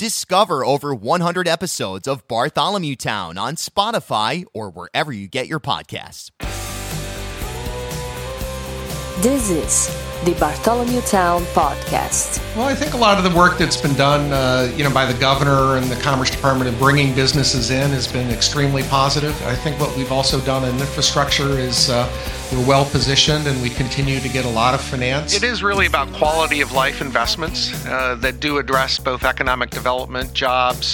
Discover over 100 episodes of Bartholomew Town on Spotify or wherever you get your podcasts. This is the Bartholomew Town Podcast. Well, I think a lot of the work that's been done, by the governor and the Commerce Department of bringing businesses in has been extremely positive. I think what we've also done in infrastructure is we're well positioned and we continue to get a lot of finance. It is really about quality of life investments that do address both economic development, jobs,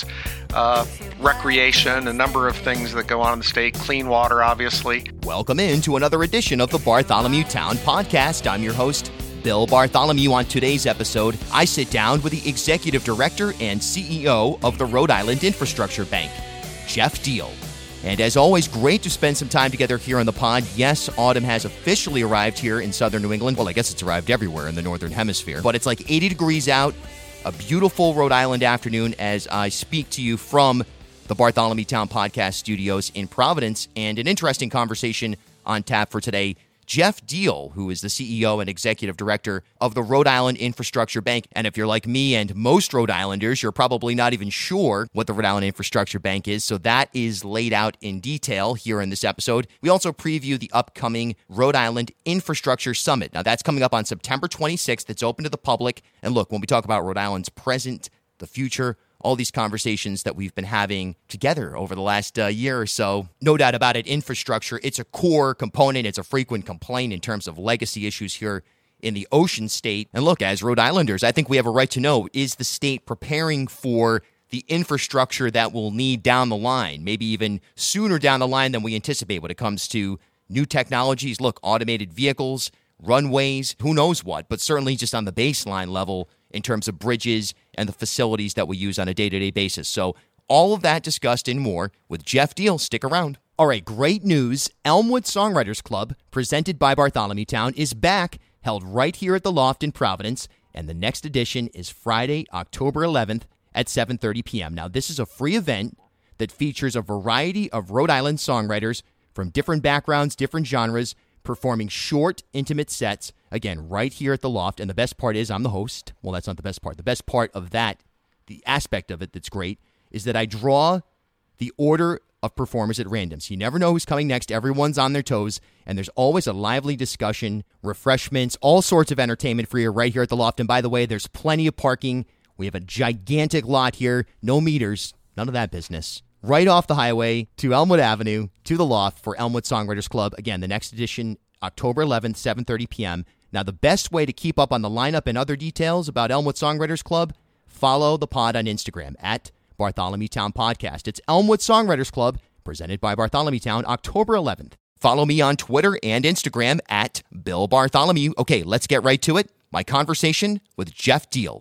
recreation, a number of things that go on in the state, clean water, obviously. Welcome in to another edition of the Bartholomew Town Podcast. I'm your host, Bill Bartholomew. On today's episode, I sit down with the Executive Director and CEO of the Rhode Island Infrastructure Bank, Jeff Diehl. And as always, great to spend some time together here on the pod. Yes, autumn has officially arrived here in southern New England. Well, I guess it's arrived everywhere in the northern hemisphere. But it's like 80 degrees out, a beautiful Rhode Island afternoon as I speak to you from the Bartholomew Town Podcast studios in Providence. And an interesting conversation on tap for today. Jeff Diehl, who is the CEO and Executive Director of the Rhode Island Infrastructure Bank. And if you're like me and most Rhode Islanders, you're probably not even sure what the Rhode Island Infrastructure Bank is. So that is laid out in detail here in this episode. We also preview the upcoming Rhode Island Infrastructure Summit. Now, that's coming up on September 26th. It's open to the public. And look, when we talk about Rhode Island's present, the future, all these conversations that we've been having together over the last year or so. No doubt about it, infrastructure, it's a core component. It's a frequent complaint in terms of legacy issues here in the Ocean State. And look, as Rhode Islanders, I think we have a right to know, is the state preparing for the infrastructure that we'll need down the line, maybe even sooner down the line than we anticipate when it comes to new technologies? Look, automated vehicles, runways, who knows what, but certainly just on the baseline level in terms of bridges and the facilities that we use on a day-to-day basis. So all of that discussed and more with Jeff Diehl. Stick around. All right, great news. Elmwood Songwriters Club, presented by Bartholomew Town, is back, held right here at the Loft in Providence, and the next edition is Friday, October 11th at 7:30 p.m. Now, this is a free event that features a variety of Rhode Island songwriters from different backgrounds, different genres, performing short, intimate sets, again, right here at the Loft. And the best part is I'm the host. Well, that's not the best part. The best part of that, the aspect of it that's great, is that I draw the order of performers at random. So you never know who's coming next. Everyone's on their toes, and there's always a lively discussion, refreshments, all sorts of entertainment for you right here at the Loft. And by the way, there's plenty of parking. We have a gigantic lot here, no meters, none of that business. Right off the highway to Elmwood Avenue, to the Loft for Elmwood Songwriters Club. Again, the next edition, October 11th, 7:30 p.m. Now, the best way to keep up on the lineup and other details about Elmwood Songwriters Club, follow the pod on Instagram at Bartholomew Town Podcast. It's Elmwood Songwriters Club, presented by Bartholomew Town, October 11th. Follow me on Twitter and Instagram at Bill Bartholomew. Okay, let's get right to it. My conversation with Jeff Diehl.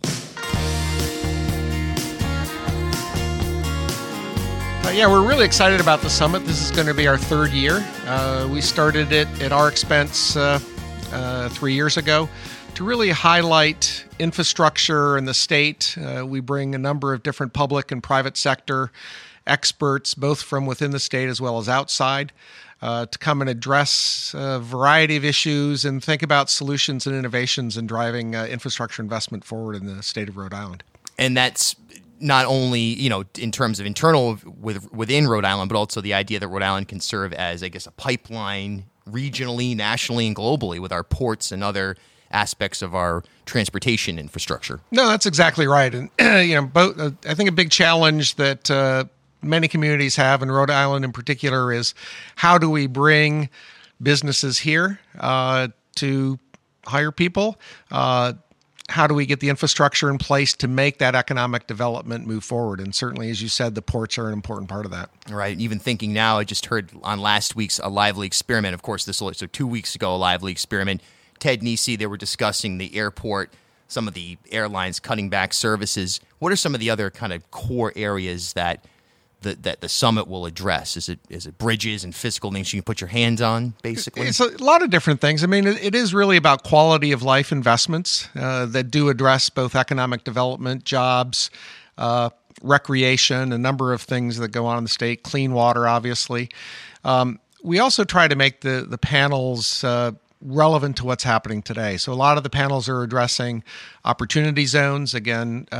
Yeah, we're really excited about the summit. This is going to be our third year. We started it at our expense 3 years ago to really highlight infrastructure in the state. We bring a number of different public and private sector experts, both from within the state as well as outside, to come and address a variety of issues and think about solutions and innovations in driving infrastructure investment forward in the state of Rhode Island. And that's not only, in terms of internal within Rhode Island, but also the idea that Rhode Island can serve as, I guess, a pipeline regionally, nationally, and globally with our ports and other aspects of our transportation infrastructure. No, that's exactly right. And, I think a big challenge that many communities have, in Rhode Island in particular, is how do we bring businesses here to hire people? How do we get the infrastructure in place to make that economic development move forward? And certainly, as you said, the ports are an important part of that. Right. Even thinking now, I just heard on last week's A Lively Experiment, of course, so 2 weeks ago, A Lively Experiment, Ted Nesi, they were discussing the airport, some of the airlines cutting back services. What are some of the other kind of core areas that the summit will address? Is it bridges and physical things you can put your hands on, basically? It's a lot of different things. I mean, it is really about quality of life investments that do address both economic development, jobs, recreation, a number of things that go on in the state, clean water, obviously. We also try to make the panels relevant to what's happening today. So a lot of the panels are addressing opportunity zones, again,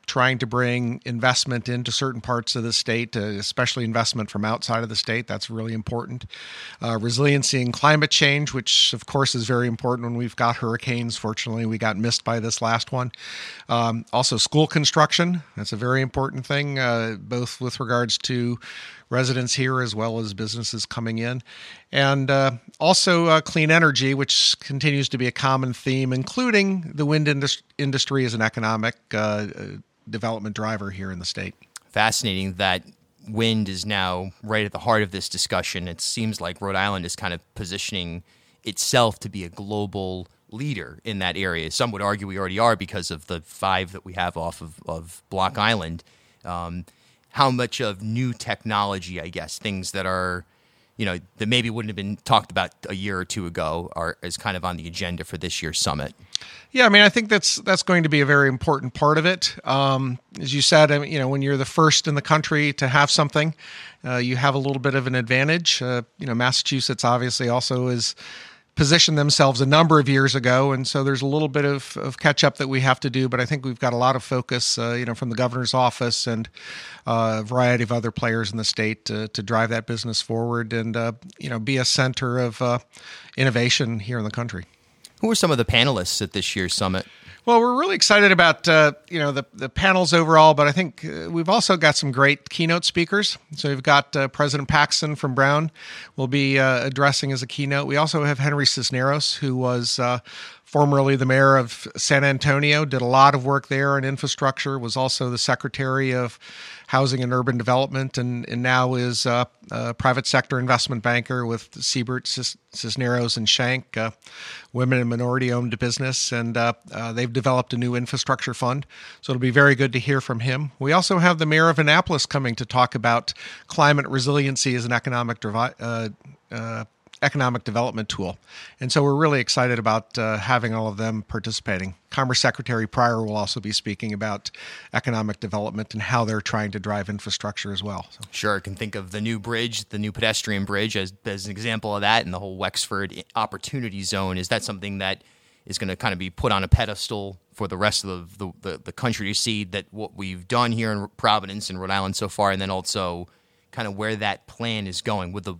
trying to bring investment into certain parts of the state, especially investment from outside of the state. That's really important. Resiliency and climate change, which of course is very important when we've got hurricanes. Fortunately, we got missed by this last one. Also school construction. That's a very important thing, both with regards to residents here as well as businesses coming in. And also clean energy, which continues to be a common theme, including the wind industry as an economic development driver here in the state. Fascinating that wind is now right at the heart of this discussion. It seems like Rhode Island is kind of positioning itself to be a global leader in that area. Some would argue we already are because of the 5 that we have off of Block Island. How much of new technology, I guess, things that are, that maybe wouldn't have been talked about a year or two ago is kind of on the agenda for this year's summit? Yeah, I mean, I think that's going to be a very important part of it. As you said, when you're the first in the country to have something, you have a little bit of an advantage. Massachusetts obviously also is positioned themselves a number of years ago, and so there's a little bit of catch-up that we have to do, but I think we've got a lot of focus, from the governor's office and a variety of other players in the state to drive that business forward and, be a center of innovation here in the country. Who are some of the panelists at this year's summit? Well, we're really excited about the panels overall, but I think we've also got some great keynote speakers. So we've got President Paxton from Brown will be addressing as a keynote. We also have Henry Cisneros, who was formerly the mayor of San Antonio, did a lot of work there in infrastructure, was also the Secretary of Housing and Urban Development, and now is a private sector investment banker with Siebert, Cisneros, and Shank, women and minority-owned business, and they've developed a new infrastructure fund, so it'll be very good to hear from him. We also have the mayor of Annapolis coming to talk about climate resiliency as an economic development tool. And so we're really excited about having all of them participating. Commerce Secretary Pryor will also be speaking about economic development and how they're trying to drive infrastructure as well. So. Sure, I can think of the new bridge, the new pedestrian bridge as an example of that, and the whole Wexford Opportunity Zone. Is that something that is going to kind of be put on a pedestal for the rest of the country to see that what we've done here in Providence and Rhode Island so far, and then also kind of where that plan is going with the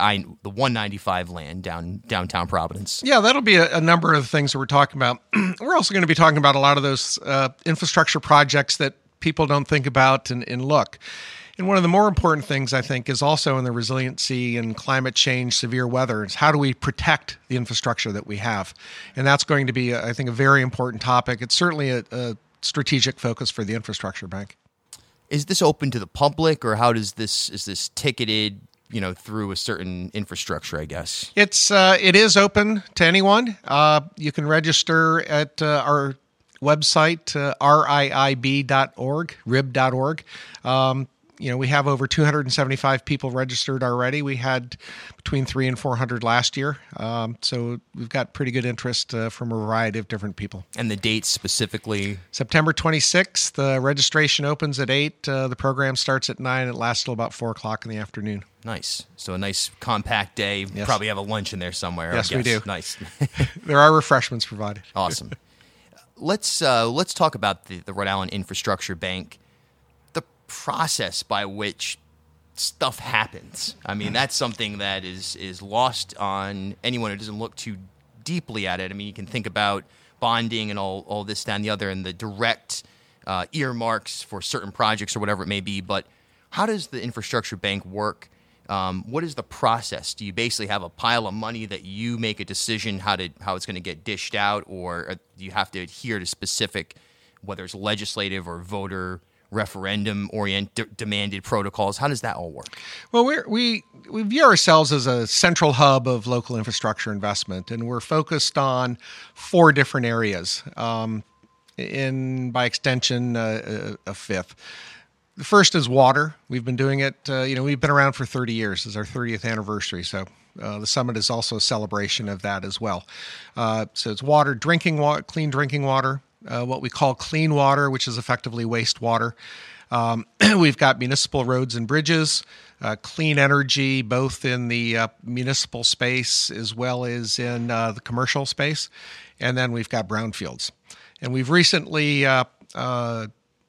195 land downtown Providence? Yeah, that'll be a number of things that we're talking about. We're also going to be talking about a lot of those infrastructure projects that people don't think about and look. And one of the more important things, I think, is also in the resiliency and climate change, severe weather, is how do we protect the infrastructure that we have? And that's going to be, I think, a very important topic. It's certainly a strategic focus for the Infrastructure Bank. Is this open to the public, or is this ticketed, through a certain infrastructure, I guess? It is open to anyone. You can register at our website, riib.org, rib.org. We have over 275 people registered already. We had between 300 and 400 last year. So we've got pretty good interest from a variety of different people. And the dates specifically? September 26th. The registration opens at 8. The program starts at 9. It lasts till about 4 o'clock in the afternoon. Nice. So a nice compact day. Yes. Probably have a lunch in there somewhere. Yes, we do. Nice. There are refreshments provided. Awesome. Let's talk about the Rhode Island Infrastructure Bank. Process by which stuff happens. I mean, that's something that is lost on anyone who doesn't look too deeply at it. I mean, you can think about bonding and all this, that, and the other, and the direct earmarks for certain projects or whatever it may be. But how does the Infrastructure Bank work? What is the process? Do you basically have a pile of money that you make a decision how it's going to get dished out, or do you have to adhere to specific, whether it's legislative or voter referendum demanded protocols? How does that all work? Well, we view ourselves as a central hub of local infrastructure investment, and we're focused on 4 different areas, by extension, a fifth. The first is water. We've been doing it, we've been around for 30 years. It's our 30th anniversary, so the summit is also a celebration of that as well. So it's water, drinking water, clean drinking water, what we call clean water, which is effectively wastewater. We've got municipal roads and bridges, clean energy, both in the municipal space as well as in the commercial space. And then we've got brownfields. And we've recently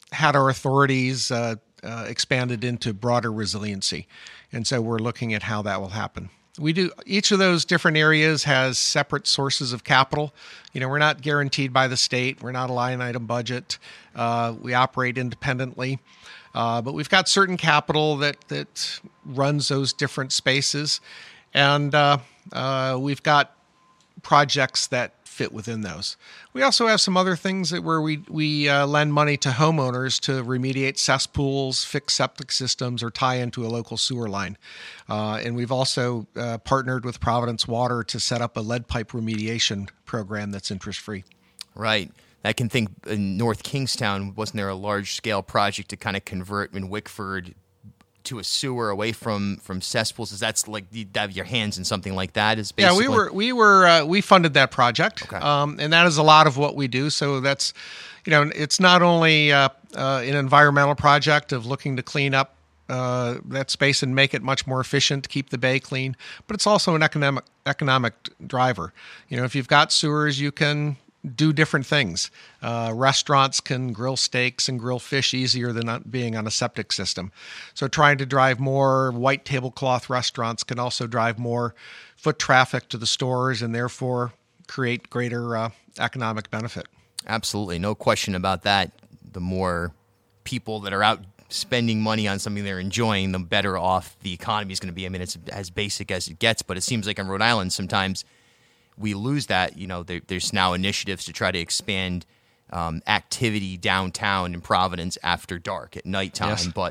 had our authorities expanded into broader resiliency. And so we're looking at how that will happen. Each of those different areas has separate sources of capital. We're not guaranteed by the state. We're not a line item budget. We operate independently. But we've got certain capital that runs those different spaces. And we've got projects that fit within those. We also have some other things where we lend money to homeowners to remediate cesspools, fix septic systems, or tie into a local sewer line. And we've also partnered with Providence Water to set up a lead pipe remediation program that's interest-free. Right. I can think in North Kingstown, wasn't there a large-scale project to kind of convert in Wickford to a sewer away from cesspools? Is that's like you have your hands in something like that? Is basically... Yeah, we funded that project, okay. And that is a lot of what we do. So that's, it's not only an environmental project of looking to clean up that space and make it much more efficient, keep the bay clean, but it's also an economic driver. If you've got sewers, you can do different things. Restaurants can grill steaks and grill fish easier than not being on a septic system. So trying to drive more white tablecloth restaurants can also drive more foot traffic to the stores and therefore create greater economic benefit. Absolutely. No question about that. The more people that are out spending money on something they're enjoying, the better off the economy is going to be. I mean, it's as basic as it gets, but it seems like in Rhode Island sometimes we lose that. There's now initiatives to try to expand activity downtown in Providence after dark at nighttime. Yes. But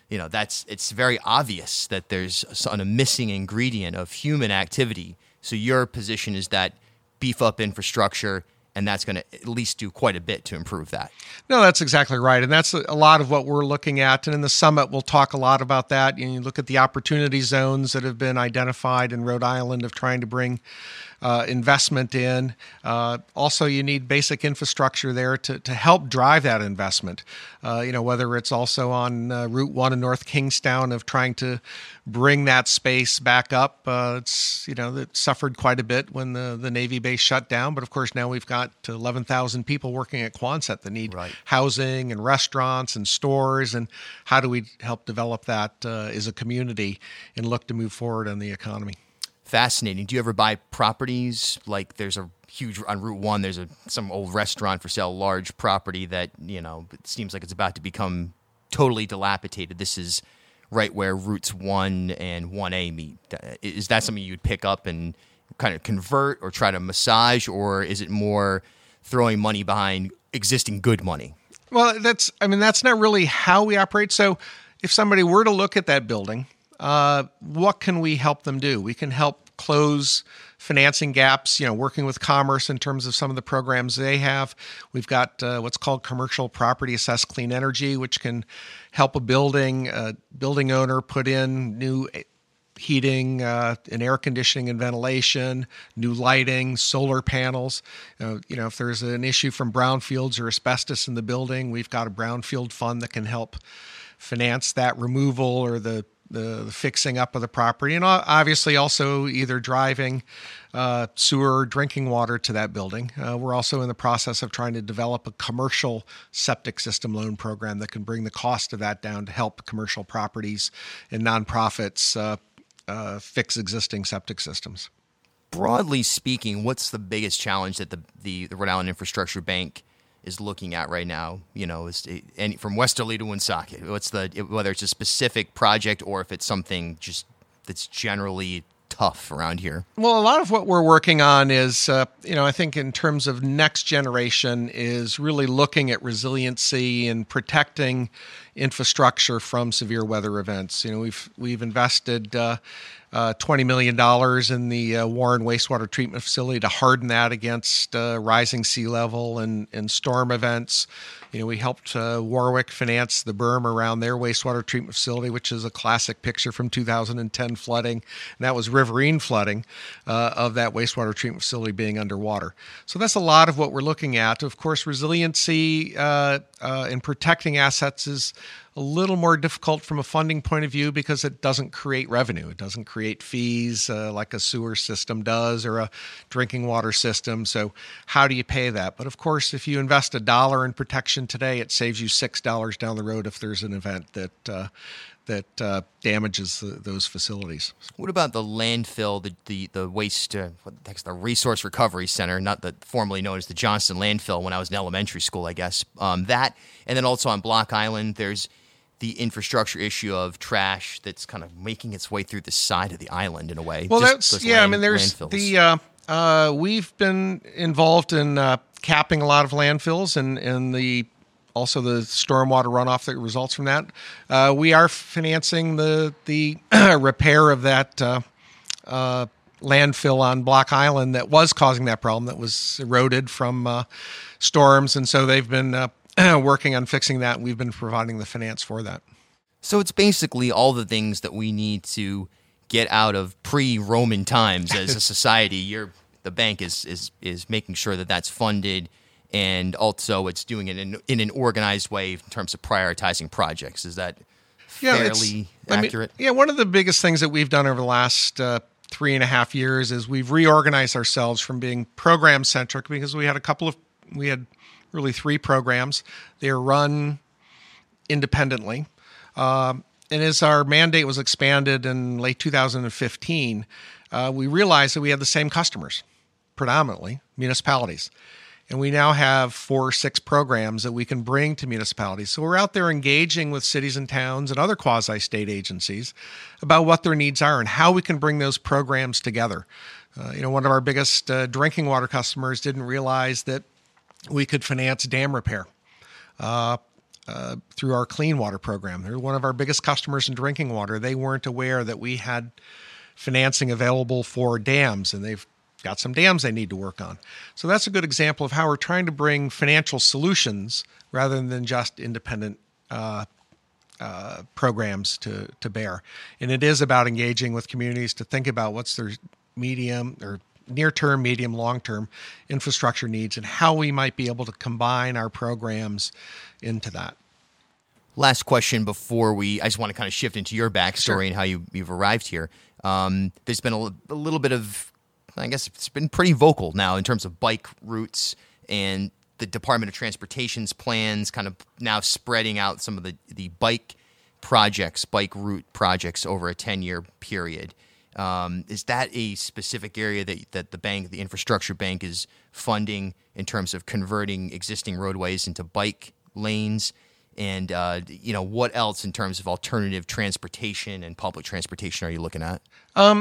it's very obvious that there's a missing ingredient of human activity. So your position is that beef up infrastructure, and that's going to at least do quite a bit to improve that. No, that's exactly right. And that's a lot of what we're looking at. And in the summit, we'll talk a lot about that. You look at the opportunity zones that have been identified in Rhode Island of trying to bring investment in. Also, you need basic infrastructure there to help drive that investment. Whether it's also on Route 1 in North Kingstown of trying to bring that space back up. It suffered quite a bit when the Navy base shut down. But of course, now we've got 11,000 people working at Quonset that need housing and restaurants and stores. And how do we help develop that as a community and look to move forward on the economy? Fascinating. Do you ever buy properties? Like there's a huge, on Route 1, there's some old restaurant for sale, large property that, it seems like it's about to become totally dilapidated. This is right where routes 1 and 1A meet. Is that something you'd pick up and kind of convert or try to massage, or is it more throwing money behind existing good money? Well, that's not really how we operate. So if somebody were to look at that building, what can we help them do? We can help close financing gaps, working with Commerce in terms of some of the programs they have. We've got what's called Commercial Property Assessed Clean Energy, which can help a building owner put in new heating and air conditioning and ventilation, new lighting, solar panels. If there's an issue from brownfields or asbestos in the building, we've got a brownfield fund that can help finance that removal or the fixing up of the property, and obviously also either driving sewer or drinking water to that building. We're also in the process of trying to develop a commercial septic system loan program that can bring the cost of that down to help commercial properties and nonprofits fix existing septic systems. Broadly speaking, what's the biggest challenge that the Rhode Island Infrastructure Bank is looking at right now? From Westerly to Woonsocket, whether it's a specific project or if it's something just that's generally tough around here? Well, a lot of what we're working on is, I think in terms of next generation is really looking at resiliency and protecting infrastructure from severe weather events. We've invested $20 million in the Warren wastewater treatment facility to harden that against rising sea level and storm events. We helped Warwick finance the berm around their wastewater treatment facility, which is a classic picture from 2010 flooding. And that was riverine flooding of that wastewater treatment facility being underwater. So that's a lot of what we're looking at. Of course, resiliency and protecting assets is a little more difficult from a funding point of view because it doesn't create revenue. It doesn't create fees like a sewer system does or a drinking water system. So how do you pay that? But of course, if you invest $1 in protection today, it saves you $6 down the road if there's an event that damages those facilities. What about the landfill, the waste, what the heck's the Resource Recovery Center, not the formerly known as the Johnston landfill when I was in elementary school, I guess. That, and then also on Block Island, there's the infrastructure issue of trash that's kind of making its way through the side of the island in a way. Well, there's landfills. We've been involved in capping a lot of landfills and also the stormwater runoff that results from that. We are financing the repair of that landfill on Block Island that was causing that problem, that was eroded from storms. And so they've been working on fixing that. And we've been providing the finance for that. So it's basically all the things that we need to get out of pre-Roman times as a society. The bank is making sure that that's funded. And also it's doing it in an organized way in terms of prioritizing projects. Is that fairly accurate? One of the biggest things that we've done over the last 3.5 years is we've reorganized ourselves from being program-centric because we had really 3 programs. They are run independently. And as our mandate was expanded in late 2015, we realized that we had the same customers, predominantly municipalities. And we now have 4 or 6 programs that we can bring to municipalities. So we're out there engaging with cities and towns and other quasi-state agencies about what their needs are and how we can bring those programs together. One of our biggest drinking water customers didn't realize that we could finance dam repair through our clean water program. They're one of our biggest customers in drinking water. They weren't aware that we had financing available for dams, and they've got some dams they need to work on. So that's a good example of how we're trying to bring financial solutions rather than just independent programs to bear. And it is about engaging with communities to think about what's their medium or near-term, medium, long-term infrastructure needs and how we might be able to combine our programs into that. Last question before I just want to kind of shift into your backstory and how you've arrived here. There's been a little bit of, I guess it's been pretty vocal now in terms of bike routes and the Department of Transportation's plans kind of now spreading out some of the bike route projects over a 10-year period. Is that a specific area that the infrastructure bank is funding in terms of converting existing roadways into bike lanes? And, what else in terms of alternative transportation and public transportation are you looking at?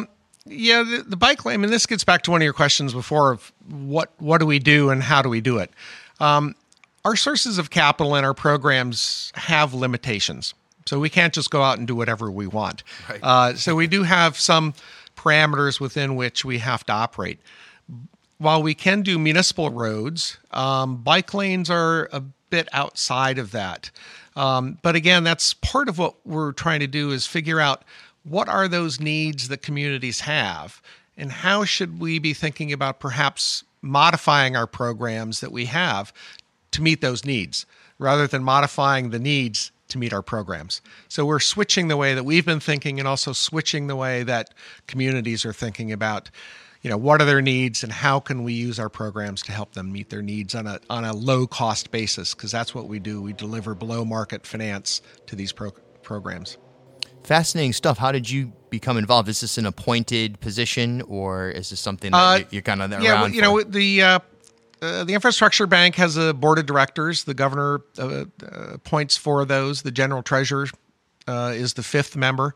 The bike lane, and this gets back to one of your questions before of what do we do and how do we do it? Our sources of capital and our programs have limitations. So we can't just go out and do whatever we want. Right. So we do have some parameters within which we have to operate. While we can do municipal roads, bike lanes are a bit outside of that. But again, that's part of what we're trying to do is figure out what are those needs that communities have and how should we be thinking about perhaps modifying our programs that we have to meet those needs rather than modifying the needs to meet our programs. So we're switching the way that we've been thinking and also switching the way that communities are thinking about, what are their needs and how can we use our programs to help them meet their needs on a low cost basis, because that's what we do. We deliver below market finance to these programs. Fascinating stuff. How did you become involved? Is this an appointed position or is this something that you're kind of around for? The infrastructure bank has a board of directors. The governor appoints 4 of those. The general treasurer is the 5th member.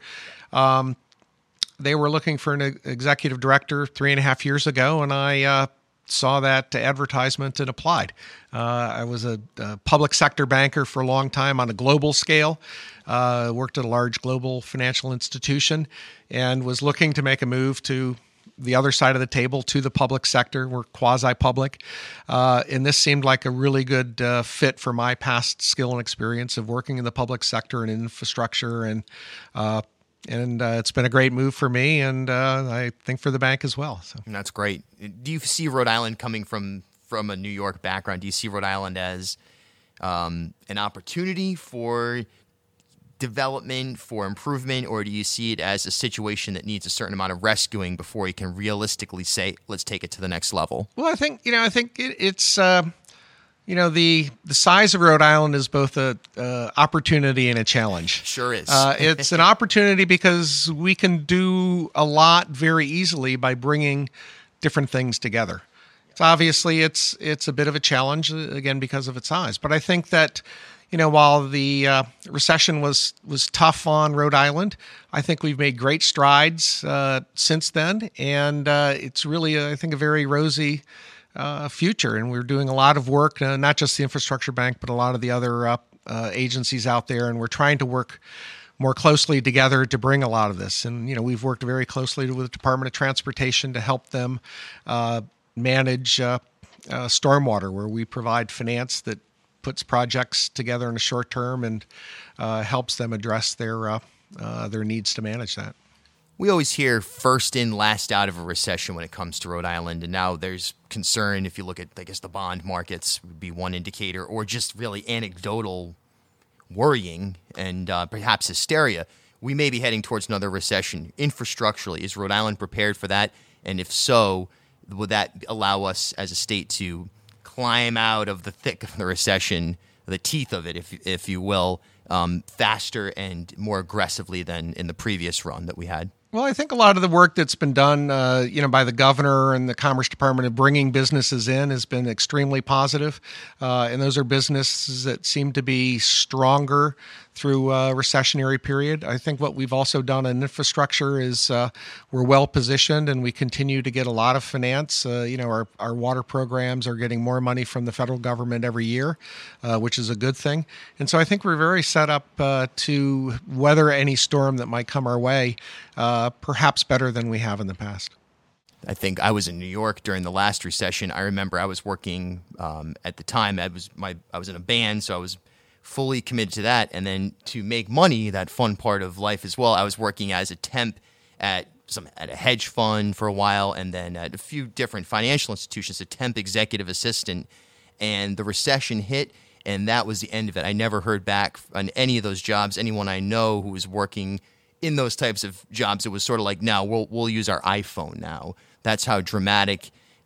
They were looking for an executive director 3.5 years ago, and I saw that advertisement and applied. I was a public sector banker for a long time on a global scale, worked at a large global financial institution, and was looking to make a move to the other side of the table to the public sector. We're quasi-public. And this seemed like a really good fit for my past skill and experience of working in the public sector and infrastructure. And it's been a great move for me, and I think for the bank as well. So that's great. Do you see Rhode Island coming from a New York background? Do you see Rhode Island as an opportunity for development for improvement, or do you see it as a situation that needs a certain amount of rescuing before you can realistically say, let's take it to the next level? Well, I think it's the size of Rhode Island is both a opportunity and a challenge. Sure is. It's an opportunity because we can do a lot very easily by bringing different things together. So obviously, it's a bit of a challenge again because of its size. But I think that while the recession was tough on Rhode Island, I think we've made great strides since then, and it's really I think a very rosy future, and we're doing a lot of work, not just the Infrastructure Bank, but a lot of the other agencies out there, and we're trying to work more closely together to bring a lot of this. And, we've worked very closely with the Department of Transportation to help them manage stormwater, where we provide finance that puts projects together in a short term and helps them address their needs to manage that. We always hear first in, last out of a recession when it comes to Rhode Island, and now there's concern if you look at, I guess, the bond markets would be one indicator, or just really anecdotal worrying and perhaps hysteria. We may be heading towards another recession. Infrastructurally, is Rhode Island prepared for that? And if so, would that allow us as a state to climb out of the thick of the recession, the teeth of it, if you will, faster and more aggressively than in the previous run that we had? Well, I think a lot of the work that's been done, by the governor and the Commerce Department of bringing businesses in has been extremely positive. And those are businesses that seem to be stronger through a recessionary period. I think what we've also done in infrastructure is we're well positioned, and we continue to get a lot of finance. Our water programs are getting more money from the federal government every year, which is a good thing. And so I think we're very set up to weather any storm that might come our way, perhaps better than we have in the past. I think I was in New York during the last recession. I remember I was working at the time. I was in a band, so I was fully committed to that. And then to make money, that fun part of life as well, I was working as a temp at a hedge fund for a while, and then at a few different financial institutions, a temp executive assistant. And the recession hit, and that was the end of it. I never heard back on any of those jobs. Anyone I know who was working in those types of jobs, it was sort of like, no, we'll use our iPhone now. That's how dramatic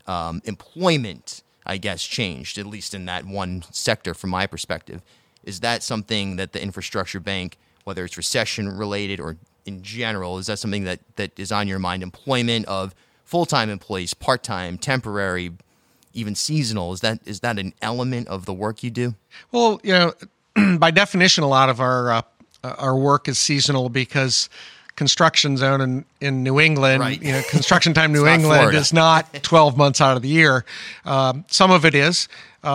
employment, I guess, changed, at least in that one sector from my perspective. Is that something that the Infrastructure Bank, whether it's recession-related or in general, is that something that is on your mind? Employment of full-time employees, part-time, temporary, even seasonal, is that an element of the work you do? Well, by definition, a lot of our work is seasonal because construction zone in New England, right. Construction time New England is not 12 months out of the year. Some of it is,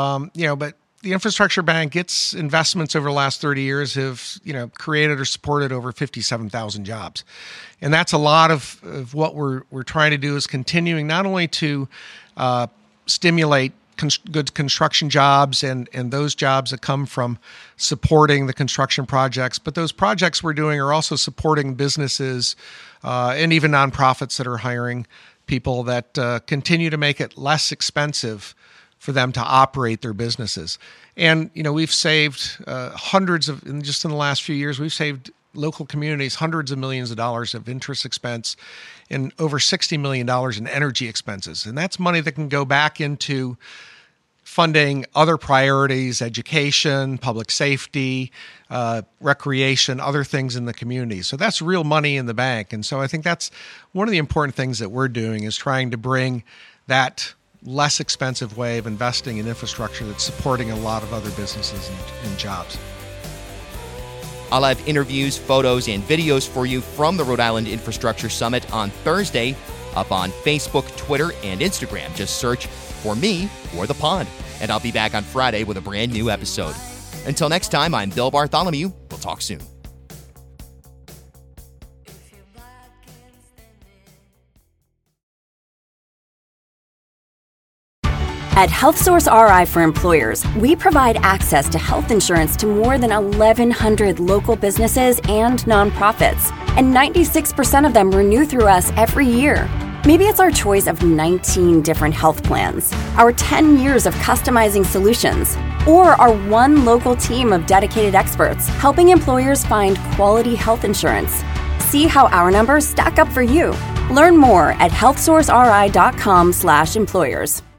but the Infrastructure Bank, its investments over the last 30 years have, created or supported over 57,000 jobs. And that's a lot of what we're trying to do is continuing not only to stimulate good construction jobs and those jobs that come from supporting the construction projects, but those projects we're doing are also supporting businesses and even nonprofits that are hiring people that continue to make it less expensive for them to operate their businesses. And, we've saved just in the last few years, we've saved local communities hundreds of millions of dollars of interest expense and over $60 million in energy expenses. And that's money that can go back into funding other priorities, education, public safety, recreation, other things in the community. So that's real money in the bank. And so I think that's one of the important things that we're doing is trying to bring that less expensive way of investing in infrastructure that's supporting a lot of other businesses and jobs. I'll have interviews, photos, and videos for you from the Rhode Island Infrastructure Summit on Thursday up on Facebook, Twitter, and Instagram. Just search for me or the pod, and I'll be back on Friday with a brand new episode. Until next time, I'm Bill Bartholomew. We'll talk soon. At HealthSource RI for Employers, we provide access to health insurance to more than 1,100 local businesses and nonprofits, and 96% of them renew through us every year. Maybe it's our choice of 19 different health plans, our 10 years of customizing solutions, or our one local team of dedicated experts helping employers find quality health insurance. See how our numbers stack up for you. Learn more at healthsourceri.com/employers.